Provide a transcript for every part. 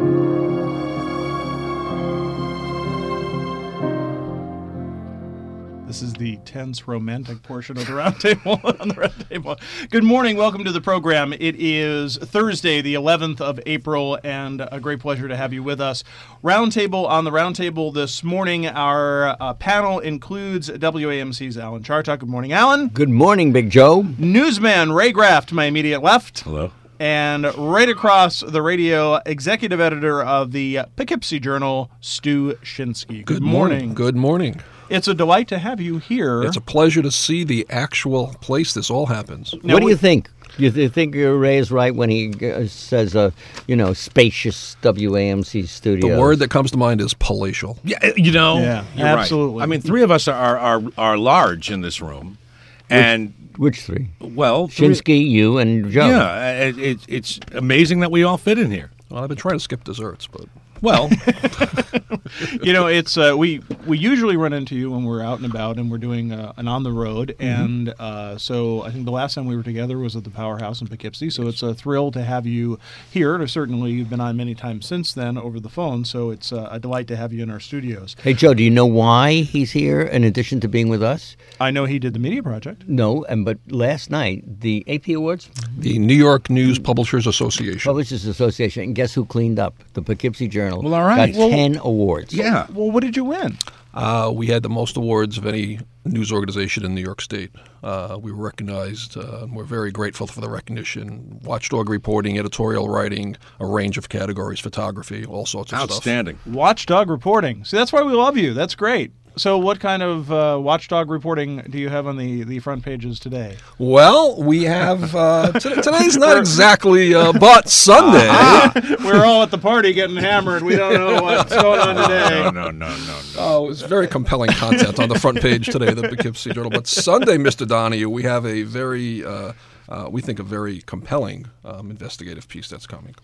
This is the tense, romantic portion of the roundtable on the roundtable. Good morning. Welcome to the program. It is Thursday, the 11th of April, and a great pleasure to have you with us. Roundtable on the roundtable this morning. Our panel includes WAMC's Alan Chartock. Good morning, Alan. Good morning, Big Joe. Newsman Ray Graff to my immediate left. Hello. And right across the radio, executive editor of the Poughkeepsie Journal, Stu Shinsky. Good morning. Good morning. It's a delight to have you here. It's a pleasure to see the actual place this all happens. Now, what do you think? You think Ray is right when he says, spacious WAMC studio? The word that comes to mind is palatial. Yeah, you're absolutely right. I mean, three of us are large in this room, and which three? Well, Shinsky, you, and Joe. Yeah, it's amazing that we all fit in here. Well, I've been trying to skip desserts, but well, it's we usually run into you when we're out and about and we're doing an on the road, and so I think the last time we were together was at the Powerhouse in Poughkeepsie. So it's a thrill to have you here. Certainly, you've been on many times since then over the phone. So it's a delight to have you in our studios. Hey, Joe, do you know why he's here in addition to being with us? I know he did the media project. No, but last night the AP Awards, the New York News Publishers Association. And guess who cleaned up? The Poughkeepsie Journal. Well, all right. Got 10 awards. Yeah. Well, what did you win? We had the most awards of any news organization in New York State. We were recognized. We're very grateful for the recognition. Watchdog reporting, editorial writing, a range of categories, photography, all sorts of stuff. Outstanding. Watchdog reporting. See, that's why we love you. That's great. So what kind of watchdog reporting do you have on the front pages today? Well, we have today's not exactly but Sunday. We're all at the party getting hammered. We don't know what's going on today. No. Oh, it's very compelling content on the front page today of the Poughkeepsie Journal. But Sunday, Mr. Donahue, we have a very, we think, a very compelling investigative piece that's coming.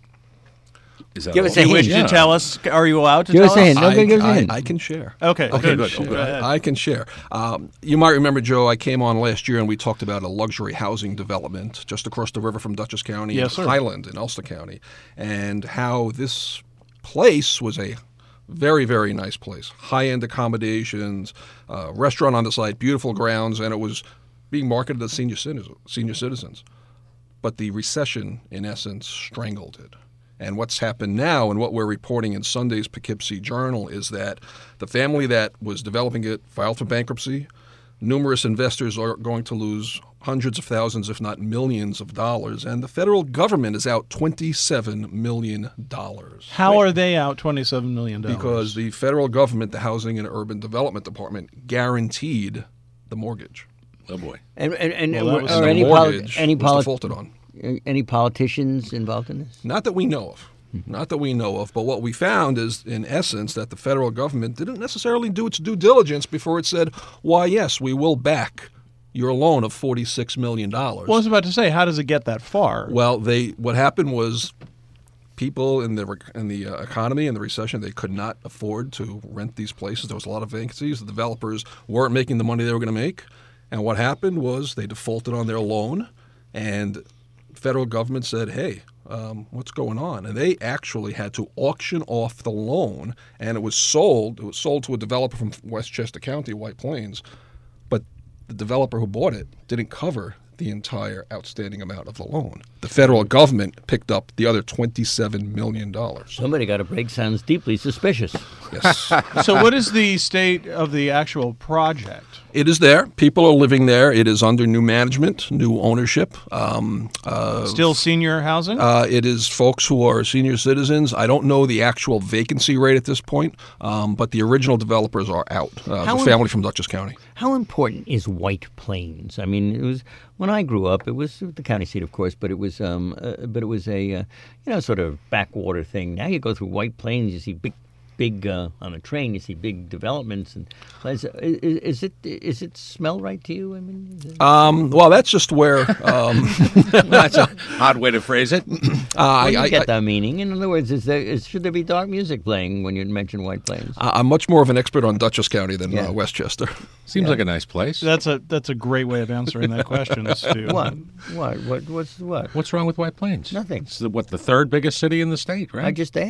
Give us a hint. Wish to tell us? Are you allowed to give tell us a hint. No, give us a hint. I can share. Okay, good. I can share. You might remember, Joe, I came on last year and we talked about a luxury housing development just across the river from Dutchess County, Highland in Ulster County, and how this place was a very, very nice place. High-end accommodations, restaurant on the site, beautiful grounds, and it was being marketed to senior citizens. But the recession, in essence, strangled it. And what's happened now and what we're reporting in Sunday's Poughkeepsie Journal is that the family that was developing it filed for bankruptcy. Numerous investors are going to lose hundreds of thousands, if not millions of dollars. And the federal government is out $27 million. How are they out $27 million? Because the federal government, the Housing and Urban Development Department, guaranteed the mortgage. Oh, boy. And the mortgage was defaulted on. Any politicians involved in this? Not that we know of. Not that we know of. But what we found is, in essence, that the federal government didn't necessarily do its due diligence before it said, why, yes, we will back your loan of $46 million. Well, I was about to say, how does it get that far? Well, what happened was people in the economy and the recession, they could not afford to rent these places. There was a lot of vacancies. The developers weren't making the money they were going to make. And what happened was they defaulted on their loan, and federal government said, hey, what's going on? And they actually had to auction off the loan, and it was sold. It was sold to a developer from Westchester County, White Plains, but the developer who bought it didn't cover the entire outstanding amount of the loan. The federal government picked up the other $27 million. Somebody got a break. Sounds deeply suspicious. Yes. So what is the state of the actual project? It is there. People are living there. It is under new management, new ownership. Still senior housing? It is folks who are senior citizens. I don't know the actual vacancy rate at this point, but the original developers are out. The family from Dutchess County. How important is White Plains? I mean, it was when I grew up. It was the county seat, of course, but it was a sort of backwater thing. Now you go through White Plains, you see big on a train. You see big developments, and is it smell right to you? I mean, well, that's just where. That's a odd way to phrase it. You get that meaning. In other words, should there be dark music playing when you mention White Plains? I'm much more of an export on Dutchess County than Westchester. Seems like a nice place. That's a great way of answering that question, Stu. What? What's What's wrong with White Plains? Nothing. It's the third biggest city in the state, right? I just asked.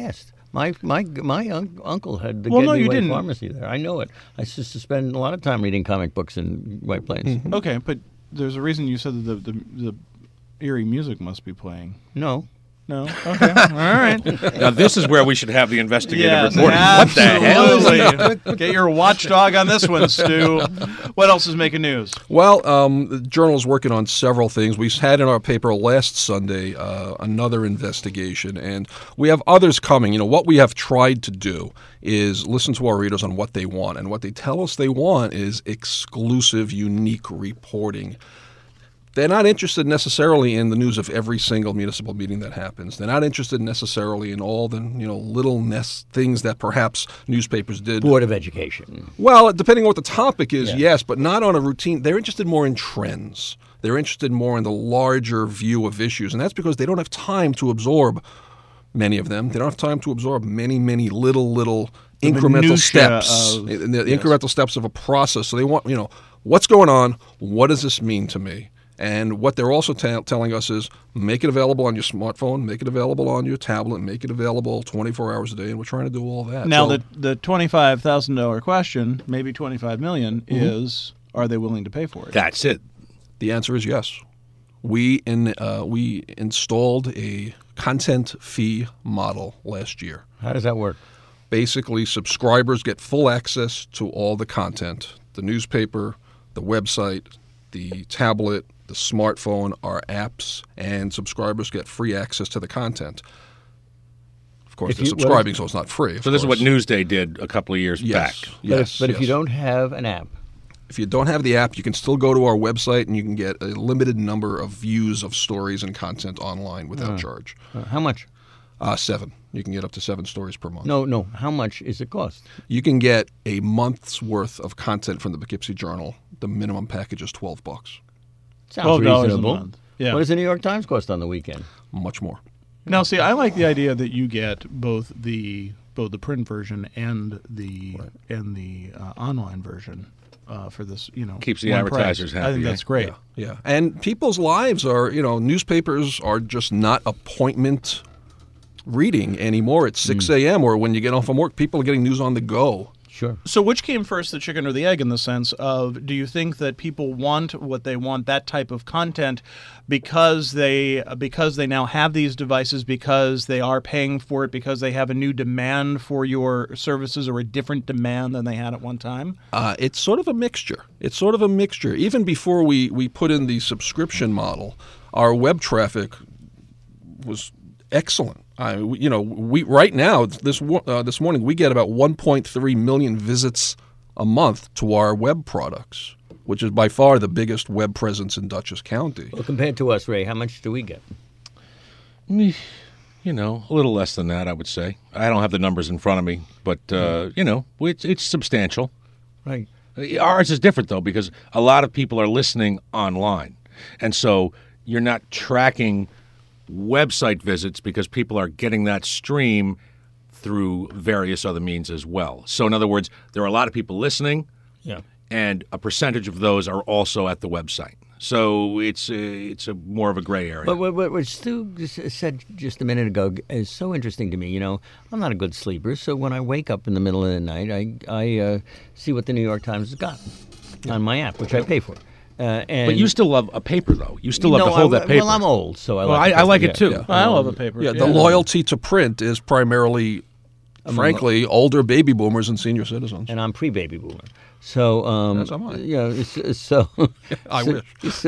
My uncle had the Well, no, Gedney you Way didn't. Pharmacy there. I know it. I used to spend a lot of time reading comic books in White Plains. Okay, but there's a reason you said that the eerie music must be playing. No. No? Okay. All right. Now, this is where we should have the investigative Yes, reporting. What the hell is absolutely. Get your watchdog on this one, Stu. What else is making news? Well, the Journal is working on several things. We had in our paper last Sunday another investigation, and we have others coming. What we have tried to do is listen to our readers on what they want, and what they tell us they want is exclusive, unique reporting. They're not interested necessarily in the news of every single municipal meeting that happens. They're not interested necessarily in all the little things that perhaps newspapers did. Board of Education. Well, depending on what the topic is, yes, but not on a routine. They're interested more in trends. They're interested more in the larger view of issues, and that's because they don't have time to absorb many of them. They don't have time to absorb many little incremental steps, the incremental steps of a process. So they want, what's going on? What does this mean to me? And what they're also telling us is make it available on your smartphone, make it available on your tablet, make it available 24 hours a day, and we're trying to do all that. Now, the $25,000 question, maybe $25 million, is are they willing to pay for it? That's it. The answer is yes. We installed a content fee model last year. How does that work? Basically, subscribers get full access to all the content, the newspaper, the website, the tablet, the smartphone, our apps, and subscribers get free access to the content. Of course, they're subscribing, so it's not free. So this is what Newsday did a couple of years back. But if you don't have an app. If you don't have the app, you can still go to our website and you can get a limited number of views of stories and content online without charge. How much? 7. You can get up to 7 stories per month. No. How much is it cost? You can get a month's worth of content from the Poughkeepsie Journal. The minimum package is $12. Sounds reasonable. a month. Yeah. What does the New York Times cost on the weekend? Much more. Now, see, I like the idea that you get both the print version and the online version for this. Keeps the one advertisers price. happy. I think that's great. Yeah. And people's lives are, newspapers are just not appointment reading anymore at 6 a.m. or when you get off from work. People are getting news on the go. Sure. So which came first, the chicken or the egg, in the sense of, do you think that people want what they want, that type of content, because they now have these devices, because they are paying for it, because they have a new demand for your services or a different demand than they had at one time? It's sort of a mixture. Even before we put in the subscription model, our web traffic was excellent. We right now this morning we get about 1.3 million visits a month to our web products, which is by far the biggest web presence in Dutchess County. Well, compared to us, Ray, how much do we get? A little less than that, I would say. I don't have the numbers in front of me, but it's substantial. Right. Ours is different though, because a lot of people are listening online, and so you're not tracking website visits because people are getting that stream through various other means as well. So in other words, there are a lot of people listening, and a percentage of those are also at the website. So it's a more of a gray area. But what Stu said just a minute ago is so interesting to me. I'm not a good sleeper, so when I wake up in the middle of the night, I see what the New York Times has got on my app, which I pay for. But you still love a paper, though. You still love to hold that paper. Well, I'm old, so I like it too. Yeah. I love a paper. Yeah, the loyalty to print is primarily, frankly, older baby boomers and senior citizens. And I'm pre-baby boomer. So, That's am I. I wish.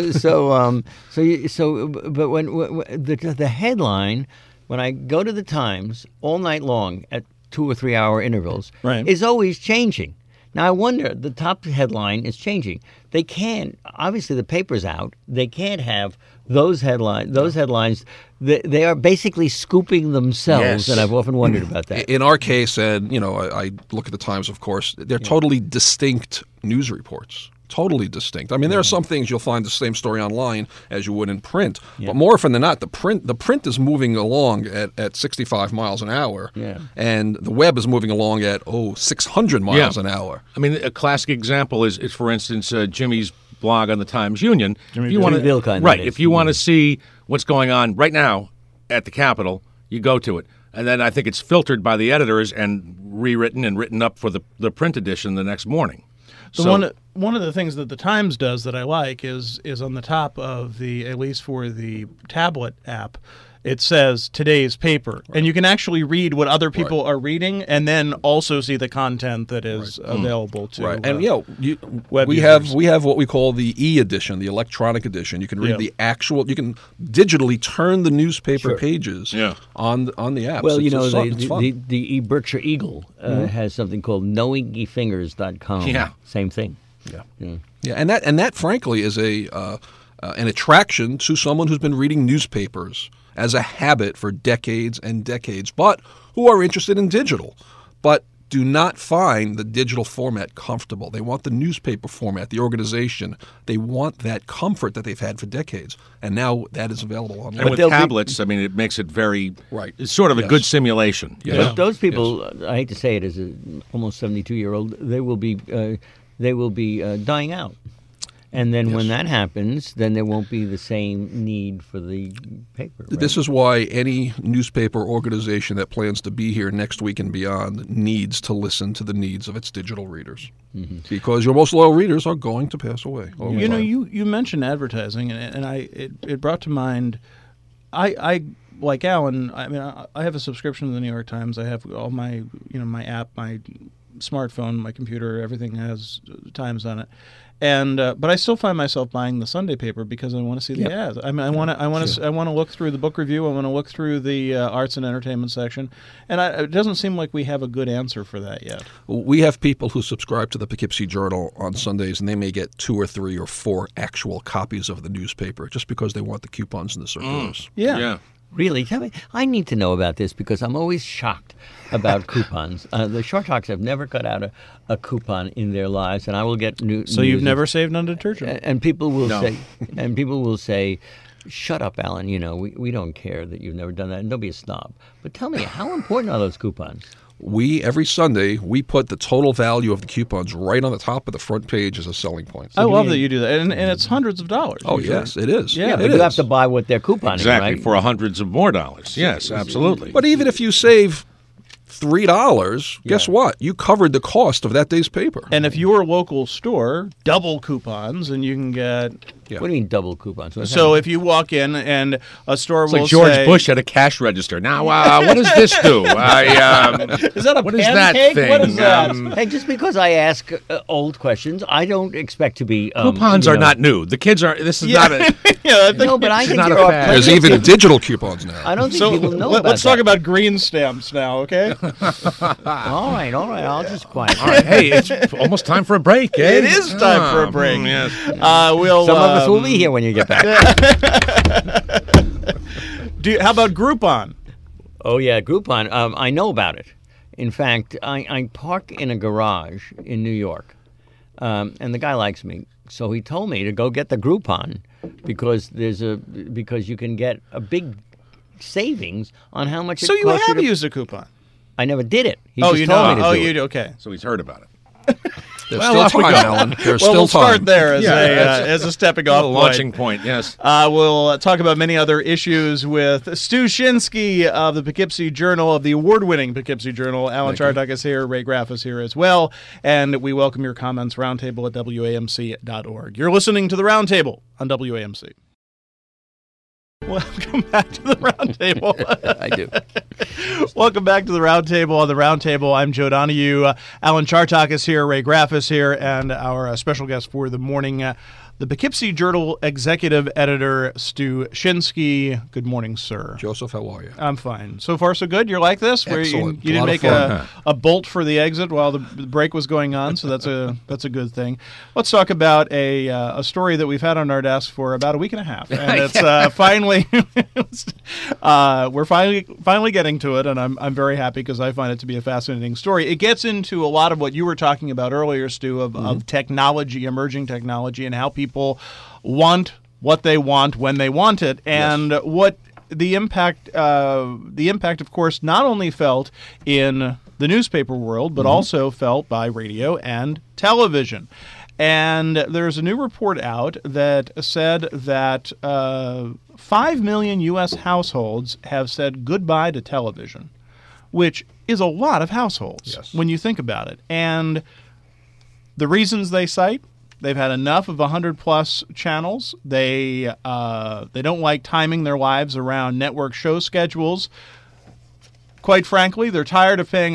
But when the headline, when I go to the Times all night long at 2 or 3 hour intervals, is always changing. Now, I wonder, the top headline is changing. They can't, obviously the paper's out. They can't have those headlines. They are basically scooping themselves, and I've often wondered about that. In our case, and I look at the Times, of course, they're totally distinct news reports. Totally distinct. I mean, there are some things you'll find the same story online as you would in print, but more often than not, the print is moving along at 65 miles an hour, and the web is moving along at 600 miles an hour. I mean, a classic example is for instance, Jimmy's blog on the Times Union. Jimmy Vilkind, if you want to see what's going on right now at the Capitol, you go to it. and then I think it's filtered by the editors and rewritten and written up for the print edition the next morning. So one of the things that the Times does that I like is on the top of the, at least for the tablet app, it says today's paper, and you can actually read what other people are reading, and then also see the content that is available to. Right, and we have what we call the e-edition, the electronic edition. You can read the actual. You can digitally turn the newspaper pages on the app. Well, the Berkshire Eagle has something called knowingefingers.com. Yeah, same thing. Yeah, and that frankly is an attraction to someone who's been reading newspapers as a habit for decades and decades, but who are interested in digital, but do not find the digital format comfortable. They want the newspaper format, the organization. They want that comfort that they've had for decades, and now that is available online. And with tablets, I mean, it makes it very It's sort of a good simulation. Yeah. But those people, I hate to say it, as an almost 72-year-old, they will be dying out. And then when that happens, then there won't be the same need for the paper. Right? This is why any newspaper organization that plans to be here next week and beyond needs to listen to the needs of its digital readers. Because your most loyal readers are going to pass away. You mentioned advertising, and it brought to mind, I like Alan, I mean, I have a subscription to the New York Times. I have all my, my app, my smartphone, my computer, everything has Times on it. And but I still find myself buying the Sunday paper because I want to see the ads. I mean, I want to look through the book review. I want to look through the arts and entertainment section, and it doesn't seem like we have a good answer for that yet. We have people who subscribe to the Poughkeepsie Journal on Sundays, and they may get 2 or 3 or 4 actual copies of the newspaper just because they want the coupons and the circulars. Yeah. Really? Tell me. I need to know about this because I'm always shocked about coupons. The Short Talks have never cut out a coupon in their lives, and I will get new. So you've never saved on detergent? And people will say, "Shut up, Alan. We don't care that you've never done that, and don't be a snob." But tell me, how important are those coupons? Every Sunday, we put the total value of the coupons right on the top of the front page as a selling point. I love that you do that, and it's hundreds of dollars. Oh, yes, it is. Yeah, but you have to buy what they're couponing, exactly, right? For hundreds of more dollars. Yes, absolutely. But even if you save $3, guess what? You covered the cost of that day's paper. And if your local store, double coupons, and you can get... What do you mean double coupons? So if you walk in and a store will say... It's like George Bush at a cash register. Now, what does this do? Is that a what pancake? Is that thing? What is that? Hey, just because I ask old questions, I don't expect to be... coupons are not new. The kids are... This is not a... No, but I think not a fact. There's even digital coupons now. I don't think people know about Let's talk about green stamps now, okay? All right. I'll just quiet. All right. Hey, it's almost time for a break, eh? It is time for a break. Yes. Some of us will be here when you get back. How about Groupon? Oh, yeah, Groupon. I know about it. In fact, I park in a garage in New York, and the guy likes me. So he told me to go get the Groupon because you can get a big savings on how much it costs. So you have used a coupon? I never did it. He told me to do it. Okay. So he's heard about it. There's still time, Alan. There's still we'll time. start there as a stepping off point. Launching point, yes. We'll talk about many other issues with Stu Shinsky of the Poughkeepsie Journal, of the award-winning Poughkeepsie Journal. Alan Chartock is here. Ray Graff is here as well. And we welcome your comments, roundtable at WAMC.org. You're listening to The Roundtable on WAMC. Welcome back to the Roundtable. I do. Welcome back to the Roundtable. On the Roundtable, I'm Joe Donahue. Alan Chartock is here. Ray Graff is here. And our special guest for the morning, the Poughkeepsie Journal executive editor, Stu Shinsky. Good morning, sir. Joseph, how are you? I'm fine. So far, so good? You're like this? Excellent. You didn't make a bolt for the exit while the break was going on, so that's a good thing. Let's talk about a story that we've had on our desk for about a week and a half. And it's finally, we're finally getting to it, and I'm very happy because I find it to be a fascinating story. It gets into a lot of what you were talking about earlier, Stu, of technology, emerging technology, and how people want what they want when they want it, and what the impact, of course, not only felt in the nutespaper world, but also felt by radio and television. And there's a new report out that said that 5 million U.S. households have said goodbye to television. which is a lot of households when you think about it. And the reasons they cite, they've had enough of 100-plus channels. They don't like timing their lives around network show schedules. Quite frankly, they're tired of paying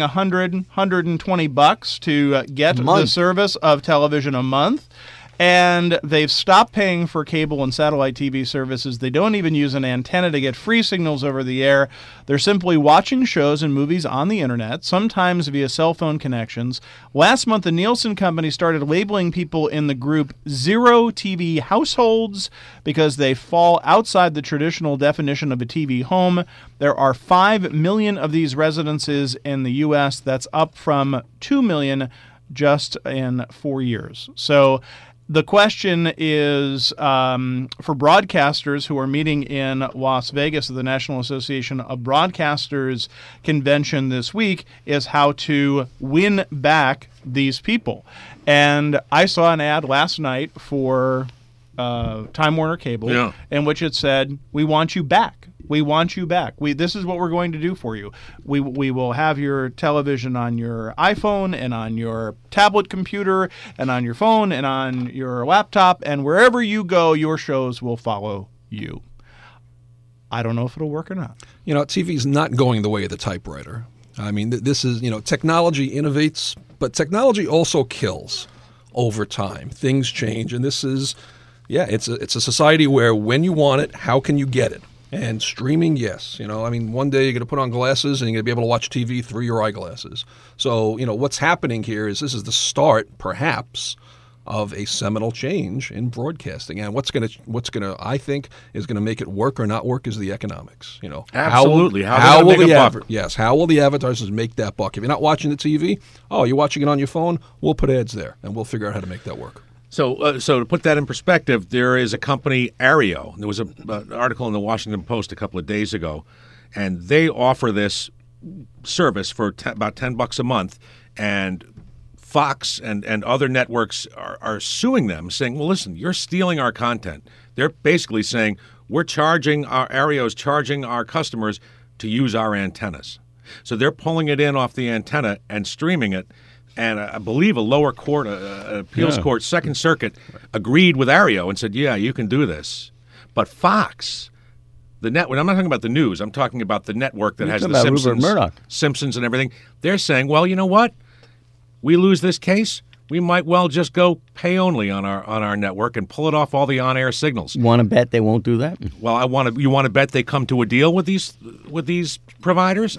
$120 to get the service of television a month. And they've stopped paying for cable and satellite TV services. They don't even use an antenna to get free signals over the air. They're simply watching shows and movies on the internet, sometimes via cell phone connections. Last month, the Nielsen company started labeling people in the group zero TV households because they fall outside the traditional definition of a TV home. There are 5 million of these residences in the U.S. That's up from 2 million just in 4 years. So the question is for broadcasters who are meeting in Las Vegas at the National Association of Broadcasters convention this week is how to win back these people. And I saw an ad last night for Time Warner Cable in which it said, "We want you back. We want you back. This is what we're going to do for you. We will have your television on your iPhone and on your tablet computer and on your phone and on your laptop, and wherever you go, your shows will follow you." I don't know if it'll work or not. TV's not going the way of the typewriter. I mean, this is, technology innovates, but technology also kills over time. Things change, and this is, it's a society where when you want it, how can you get it? And streaming, yes. One day you're going to put on glasses and you're going to be able to watch TV through your eyeglasses. So, what's happening here is this is the start, perhaps, of a seminal change in broadcasting. And what's going to, I think, is going to make it work or not work is the economics. Absolutely. How will the advertisers make that buck? If you're not watching the TV, you're watching it on your phone, we'll put ads there, and we'll figure out how to make that work. So to put that in perspective, there is a company, Aereo. There was an article in the Washington Post a couple of days ago, and they offer this service for about $10 a month, and Fox and other networks are suing them, saying, well, listen, you're stealing our content. They're basically saying, Aereo's charging our customers to use our antennas. So they're pulling it in off the antenna and streaming it. And I believe a lower court, appeals court, Second Circuit, agreed with Aereo and said, yeah, you can do this. But Fox, the network, I'm not talking about the news, I'm talking about the network that has the Simpsons and everything. They're saying, well, you know what? We lose this case, we might well just go pay only on our network and pull it off all the on-air signals. You want to bet they won't do that? Well, you want to bet they come to a deal with these providers?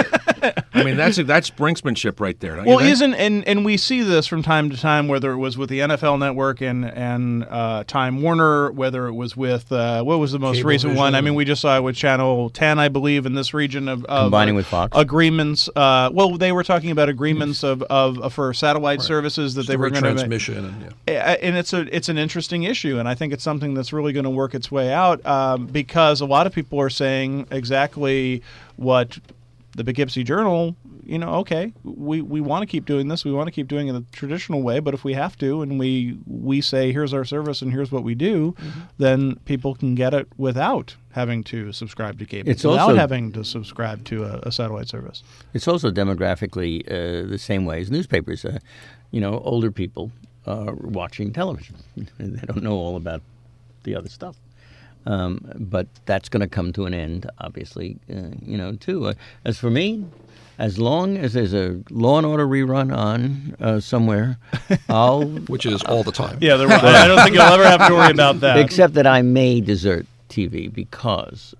I mean, that's brinksmanship right there. Well, and we see this from time to time, whether it was with the NFL Network and Time Warner, whether it was with what was the most recent one? I mean, we just saw it with Channel 10, I believe, in this region of combining with Fox agreements. They were talking about agreements for satellite services that they were going to transmission. And it's an interesting issue, and I think it's something that's really going to work its way out because a lot of people are saying exactly what the Poughkeepsie Journal, okay, we want to keep doing this. We want to keep doing it the traditional way, but if we have to and we say, here's our service and here's what we do, then people can get it without having to subscribe to cable, without having to subscribe to a satellite service. It's also demographically the same way as newspapers. Older people are watching television. They don't know all about the other stuff. But that's going to come to an end, obviously, too. As for me, as long as there's a Law and Order rerun on somewhere, which is all the time. Yeah, I don't think you'll ever have to worry about that. Except that I may desert TV because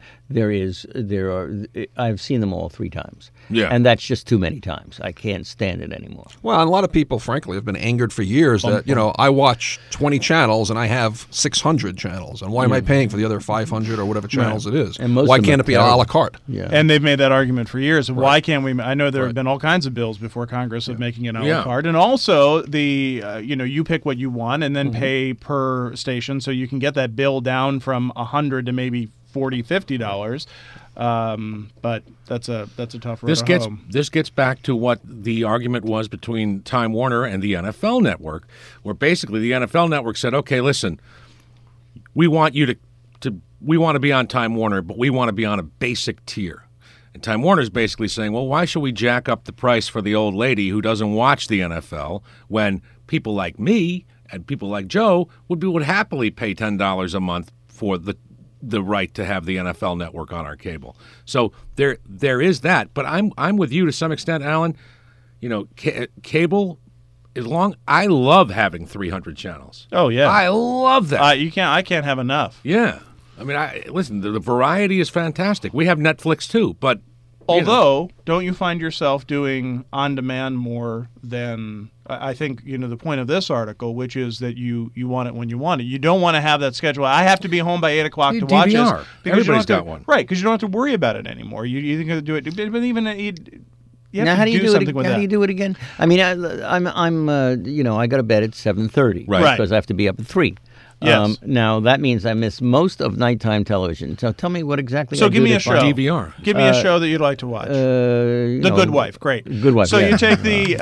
I've seen them all 3 times. Yeah. And that's just too many times. I can't stand it anymore. Well, a lot of people, frankly, have been angered for years that, I watch 20 channels and I have 600 channels. And why am I paying for the other 500 or whatever channels it is? And why can't it be a la carte? Yeah. And they've made that argument for years. Right. Why can't we? I know there have been all kinds of bills before Congress of making it a la carte. And also, you pick what you want and then pay per station so you can get that bill down from $100 to maybe $40, $50. But that's a tough road to hoe. This gets back to what the argument was between Time Warner and the NFL Network, where basically the NFL Network said, okay, listen, we want you to we want to be on Time Warner, but we want to be on a basic tier. And Time Warner's basically saying, well, why should we jack up the price for the old lady who doesn't watch the NFL when people like me and people like Joe would happily pay $10 a month for the right to have the NFL Network on our cable. So there is that. But I'm with you to some extent, Alan. You know, cable is long. I love having 300 channels. Oh yeah, I love that. I can't have enough. Yeah. I mean, listen, the variety is fantastic. We have Netflix too, but although, don't you find yourself doing on-demand more than I think, the point of this article, which is that you want it when you want it. You don't want to have that schedule. I have to be home by 8 o'clock to watch this. Everybody's got one. Right, because you don't have to worry about it anymore. You can do it. But even you have now, to how do you do do something it? with How that. do you do it again? I mean, I'm I go to bed at 7:30, right? Because I have to be up at 3. Yes. Now that means I miss most of nighttime television. So tell me what exactly. So I give do me a that's show. fine. DVR. Give me a show that you'd like to watch. The Good Wife. Great. Good Wife. So yeah. you take the.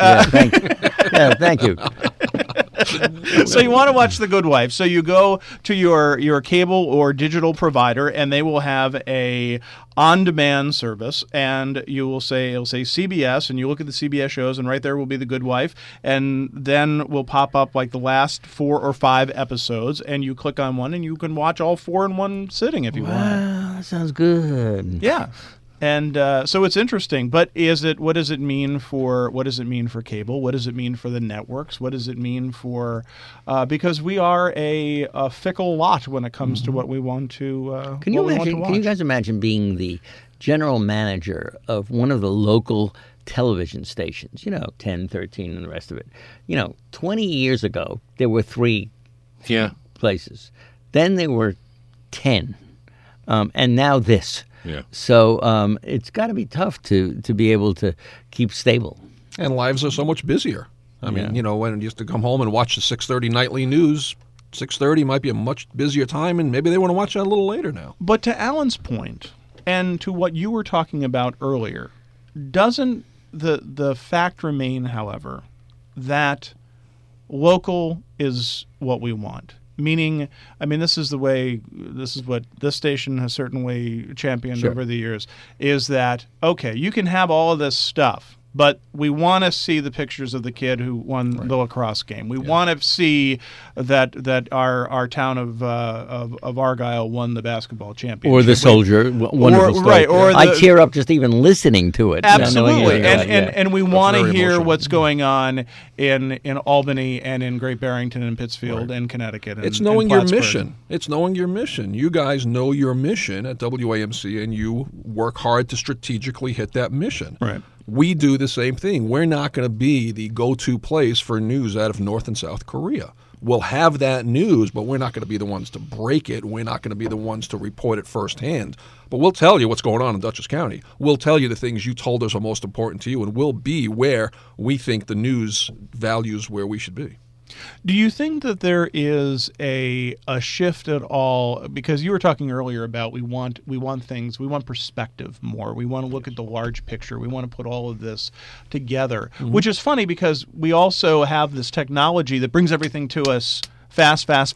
Thank you. So you want to watch The Good Wife. So you go to your cable or digital provider, and they will have a on-demand service, and it'll say CBS, and you look at the CBS shows, and right there will be The Good Wife, and then will pop up like the last 4 or 5 episodes, and you click on one, and you can watch all 4 in one sitting if you want. Wow, that sounds good. Yeah. And so it's interesting, but what does it mean for cable? What does it mean for the networks? What does it mean for because we are a fickle lot when it comes to what we want to. Can you guys imagine being the general manager of one of the local television stations? 10, 13, and the rest of it. 20 years ago there were 3 places. Then there were 10, and now this. Yeah. So it's got to be tough to be able to keep stable. And lives are so much busier. I mean, when you used to come home and watch the 6:30 nightly news, 6:30 might be a much busier time, and maybe they want to watch that a little later now. But to Alan's point, and to what you were talking about earlier, doesn't the fact remain, however, that local is what we want? Meaning, I mean, this is what this station has certainly championed over the years, is that, okay, you can have all of this stuff, but we want to see the pictures of the kid who won the lacrosse game. We want to see that our town of Argyle won the basketball championship. Or the soldier, wonderful story. Right, or I tear up just even listening to it. Absolutely, and we want to hear emotional. What's going on in Albany and in Great Barrington and Pittsfield and Connecticut. It's knowing your mission. It's knowing your mission. You guys know your mission at WAMC, and you work hard to strategically hit that mission. Right. We do the same thing. We're not going to be the go-to place for news out of North and South Korea. We'll have that news, but we're not going to be the ones to break it. We're not going to be the ones to report it firsthand. But we'll tell you what's going on in Dutchess County. We'll tell you the things you told us are most important to you, and we'll be where we think the news values where we should be. Do you think that there is a shift at all? Because you were talking earlier about we want perspective more. We want to look at the large picture. We want to put all of this together, which is funny because we also have this technology that brings everything to us fast, fact,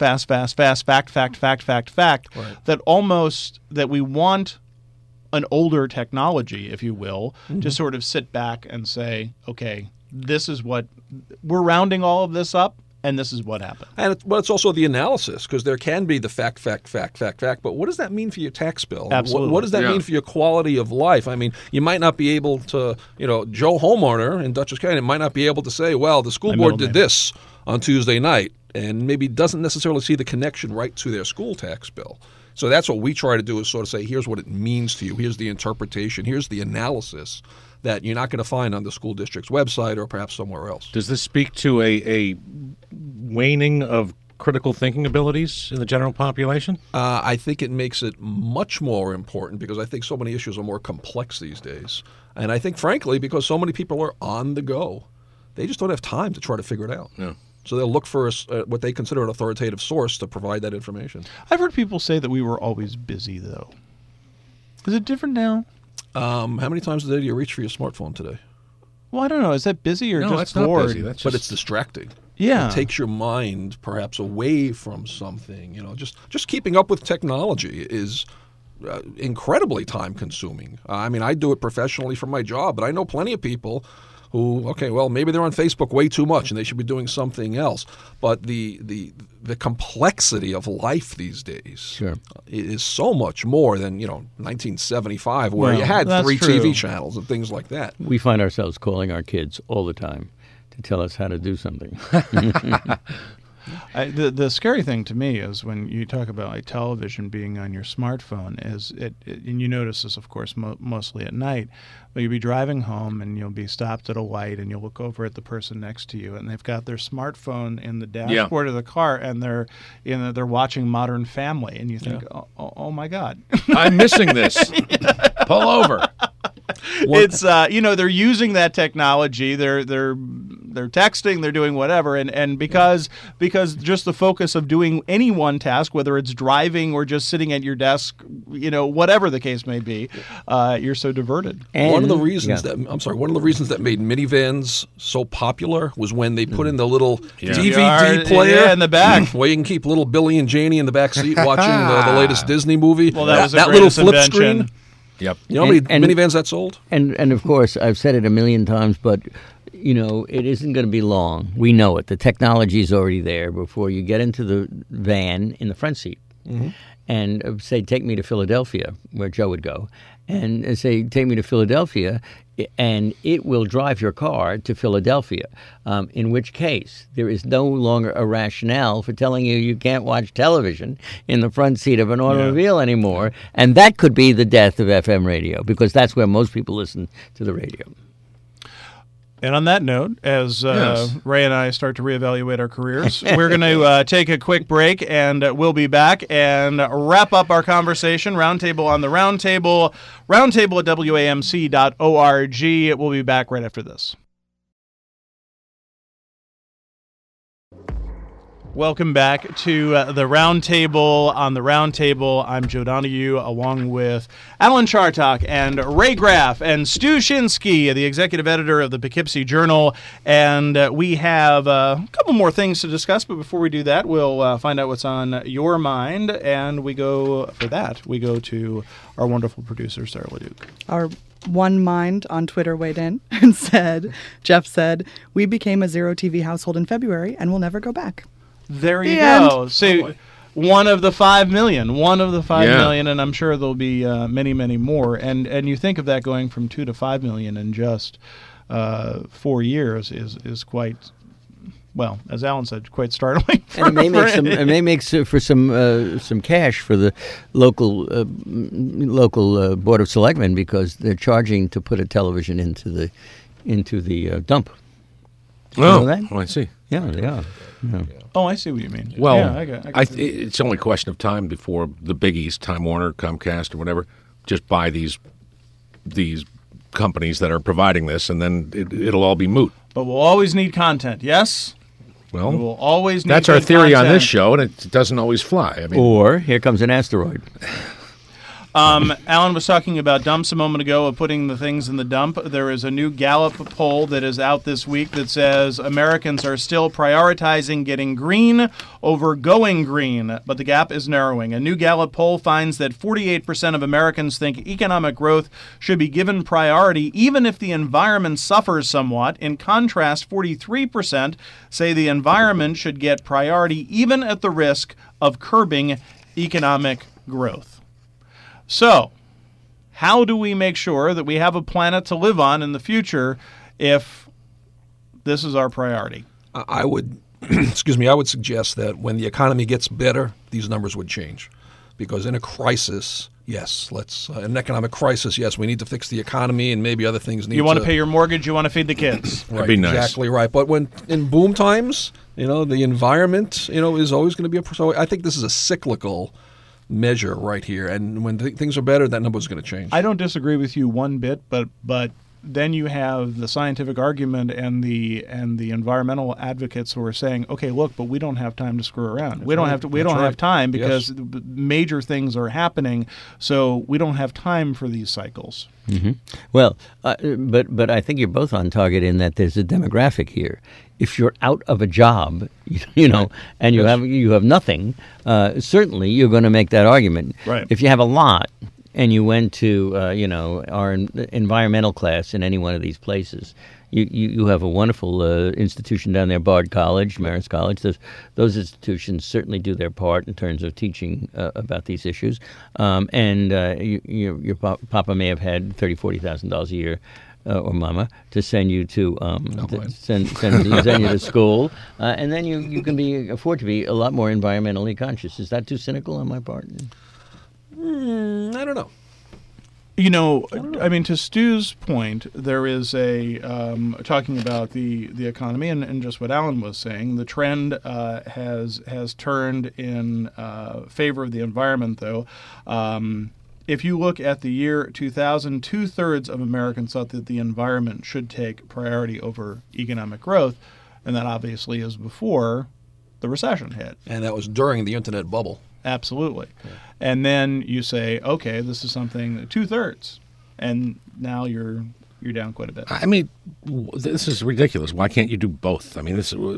that we want an older technology, if you will, to sort of sit back and say, okay, this is what we're rounding all of this up, and this is what happened. And it's also the analysis, because there can be the fact. But what does that mean for your tax bill? Absolutely. What does that mean for your quality of life? I mean, you might not be able to, Joe homeowner in Dutchess County might not be able to say, well, the school board did this on Tuesday night, and maybe doesn't necessarily see the connection right to their school tax bill. So that's what we try to do, is sort of say, here's what it means to you. Here's the interpretation. Here's the analysis that you're not going to find on the school district's website or perhaps somewhere else. Does this speak to a waning of critical thinking abilities in the general population? I think it makes it much more important because I think so many issues are more complex these days. And I think, frankly, because so many people are on the go, they just don't have time to try to figure it out. Yeah. So they'll look for what they consider an authoritative source to provide that information. I've heard people say that we were always busy, though. Is it different now? How many times a day do you reach for your smartphone today? Well, I don't know. Is that busy or no, just that's bored? Not busy. That's but it's distracting. Yeah. It takes your mind perhaps away from something. Just keeping up with technology is incredibly time-consuming. I mean, I do it professionally for my job, but I know plenty of people who, okay, well, maybe they're on Facebook way too much and they should be doing something else. But the complexity of life these days is so much more than, 1975, where you had 3 TV channels and things like that. We find ourselves calling our kids all the time to tell us how to do something. The scary thing to me is when you talk about like television being on your smartphone, and you notice this, of course, mostly at night, but you'll be driving home and you'll be stopped at a light and you'll look over at the person next to you and they've got their smartphone in the dashboard of the car and they're watching Modern Family and you think, oh my God, I'm missing this. Pull over. It's they're using that technology. They're texting. They're doing whatever, and because just the focus of doing any one task, whether it's driving or just sitting at your desk, whatever the case may be, you're so diverted. And one of the reasons that made minivans so popular was when they put in the little DVD player in the back, where you can keep little Billy and Janie in the back seat watching the latest Disney movie. Well, that was that little flip invention. Screen. Yep. You know how many minivans that sold? And of course, I've said it a million times, but it isn't going to be long. We know it. The technology is already there before you get into the van in the front seat. Mm-hmm. And say, take me to Philadelphia, where Joe would go, and say, take me to Philadelphia, and it will drive your car to Philadelphia, in which case there is no longer a rationale for telling you can't watch television in the front seat of an automobile anymore, and that could be the death of FM radio, because that's where most people listen to the radio. And on that note, as Ray and I start to reevaluate our careers, we're going to take a quick break, and we'll be back and wrap up our conversation. Roundtable on the Roundtable, roundtable at WAMC.org. We'll be back right after this. Welcome back to the Roundtable on the Roundtable. I'm Joe Donahue, along with Alan Chartock and Ray Graff and Stu Shinsky, the executive editor of the Poughkeepsie Journal. And we have a couple more things to discuss, but before we do that, we'll find out what's on your mind. And we go to our wonderful producer, Sarah LeDuc. Our one mind on Twitter weighed in and Jeff said, we became a zero TV household in February and we'll never go back. There you go. See, one of the 5 million, and I'm sure there'll be many, many more. And you think of that going from 2 to 5 million in just 4 years is quite, well, as Alan said, quite startling. And it may make for some cash for the local board of selectmen, because they're charging to put a television into the dump. Oh, I see. Yeah, they are. Yeah. Oh, I see what you mean. Well, yeah, it's only a question of time before the biggies, Time Warner, Comcast, or whatever, just buy these companies that are providing this, and then it'll all be moot. But we'll always need content, yes? Well, we will always need that's our theory content. on this show, and it doesn't always fly. I mean, or here comes an asteroid. Alan was talking about dumps a moment ago, of putting the things in the dump. There is a new Gallup poll that is out this week that says Americans are still prioritizing getting green over going green, but the gap is narrowing. A new Gallup poll finds that 48% of Americans think economic growth should be given priority even if the environment suffers somewhat. In contrast, 43% say the environment should get priority even at the risk of curbing economic growth. So, how do we make sure that we have a planet to live on in the future if this is our priority? I would, I would suggest that when the economy gets better, these numbers would change. Because in a crisis, yes, in an economic crisis, yes, we need to fix the economy and maybe other things need to... You want to pay your mortgage, you want to feed the kids. Right, that'd be nice. Exactly right. But when in boom times, the environment, is always going to be so I think this is a cyclical measure right here, and when things are better, that number is going to change. I don't disagree with you one bit, but then you have the scientific argument and the environmental advocates who are saying, okay, look, but we don't have time to screw around. That's we don't right. have to. We don't have time because Yes. major things are happening, so we don't have time for these cycles. Mm-hmm. Well, but I think you're both on target in that there's a demographic here. If you're out of a job, and you have nothing, certainly you're going to make that argument. Right. If you have a lot, and you went to our environmental class in any one of these places, you have a wonderful institution down there, Bard College, Marist College. Those institutions certainly do their part in terms of teaching about these issues. And your papa may have had $30,000-$40,000 a year, or mama, to send you to send you to school, and then you can afford to be a lot more environmentally conscious. Is that too cynical on my part? I don't know. I mean, to Stu's point, there is a talking about the economy and just what Alan was saying. The trend has turned in favor of the environment, though. If you look at the year 2000, 2/3 of Americans thought that the environment should take priority over economic growth, and that obviously is before the recession hit. And that was during the internet bubble. Absolutely. Yeah. And then you say, okay, this is something 2/3, and now you're down quite a bit. I mean, this is ridiculous. Why can't you do both? I mean,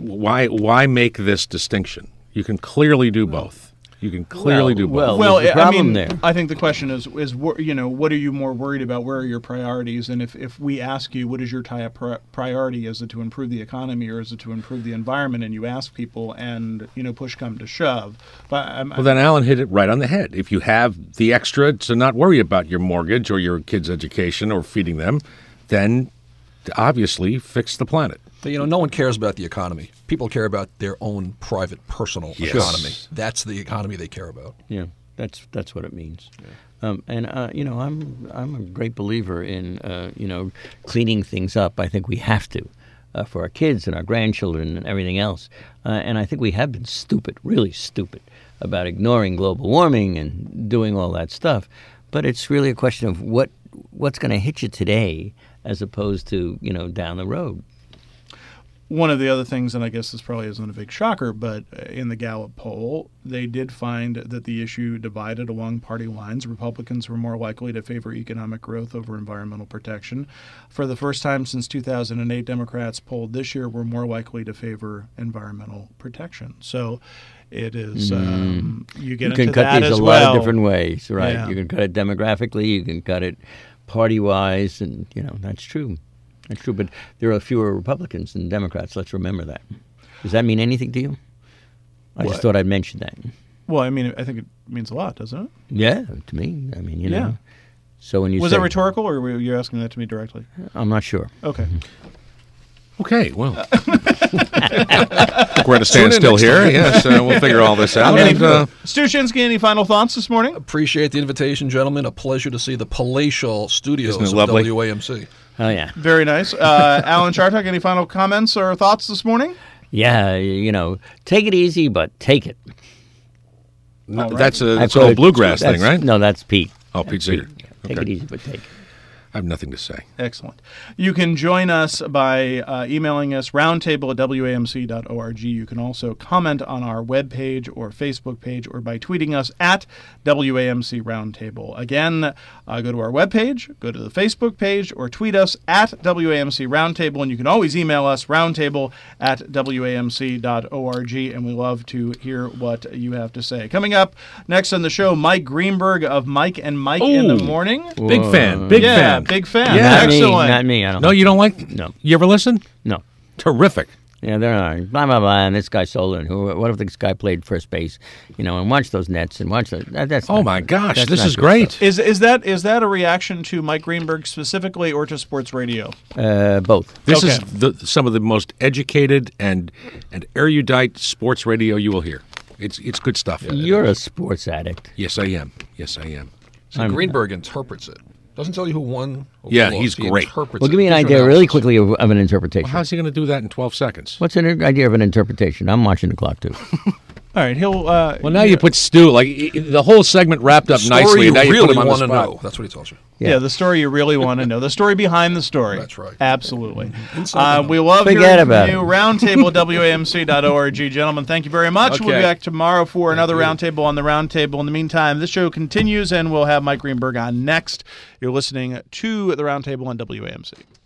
why make this distinction? You can clearly do both. You can clearly do both. Well, there's a problem there. I think the question is what are you more worried about? Where are your priorities? And if we ask you, what is your priority? Is it to improve the economy or is it to improve the environment? And you ask people, and push come to shove. But then Alan hit it right on the head. If you have the extra to not worry about your mortgage or your kids' education or feeding them, then obviously fix the planet. But, no one cares about the economy. People care about their own private, personal economy. That's the economy they care about. Yeah, that's what it means. Yeah. I'm a great believer in cleaning things up. I think we have to for our kids and our grandchildren and everything else. And I think we have been stupid, really stupid, about ignoring global warming and doing all that stuff. But it's really a question of what's going to hit you today as opposed to down the road. One of the other things, and I guess this probably isn't a big shocker, but in the Gallup poll, they did find that the issue divided along party lines. Republicans were more likely to favor economic growth over environmental protection. For the first time since 2008, Democrats polled this year were more likely to favor environmental protection. So it is you get into that as well. You can cut these a lot of different ways, right? Yeah. You can cut it demographically, you can cut it party-wise, and that's true. That's true, but there are fewer Republicans than Democrats. Let's remember that. Does that mean anything to you? I just thought I'd mention that. Well, I mean, I think it means a lot, doesn't it? Yeah, to me. I mean, you know. So when you was that rhetorical, or were you asking that to me directly? I'm not sure. Okay. Okay, well, we're at a standstill here. Yes, we'll figure all this out. Stu Shinsky, any final thoughts this morning? Appreciate the invitation, gentlemen. A pleasure to see the palatial studios of lovely? WAMC. Oh, yeah. Very nice. Alan Chartock, any final comments or thoughts this morning? Yeah, take it easy, but take it. No, right. That's an old bluegrass thing, right? No, that's Pete. Oh, Pete Seeger. Take it easy, but take it. I have nothing to say. Excellent. You can join us by emailing us roundtable@wamc.org. You can also comment on our webpage or Facebook page or by tweeting us at WAMC Roundtable. Again, go to our webpage, go to the Facebook page, or tweet us at WAMC Roundtable. And you can always email us roundtable@wamc.org. And we love to hear what you have to say. Coming up next on the show, Mike Greenberg of Mike and Mike in the Morning. Big fan. Big fan. Big fan. Yeah, excellent. Not me. I don't. No, you don't like? No. You ever listen? No. Terrific. Yeah, they're not. Blah blah blah. And this guy Soler. And what if this guy played first base? And watch those nets and watch that. That's. Oh my gosh, this is great. Is that a reaction to Mike Greenberg specifically, or to sports radio? Both. This is some of the most educated and erudite sports radio you will hear. It's good stuff. You're a sports addict. Yes, I am. So Greenberg interprets it. Doesn't tell you who won. He's great. Well, give me an idea really quickly of an interpretation. Well, how's he going to do that in 12 seconds? What's an idea of an interpretation? I'm watching the clock, too. All right, he'll... well, now you put Stu, the whole segment wrapped up nicely, and now you put him on the spot. Know. That's what he tells you. Yeah, the story you really want to know. The story behind the story. That's right. Absolutely. We love hearing from you. Roundtable, WAMC.org. Gentlemen, thank you very much. Okay. We'll be back tomorrow for another Roundtable on the Roundtable. In the meantime, this show continues, and we'll have Mike Greenberg on next. You're listening to the Roundtable on WAMC.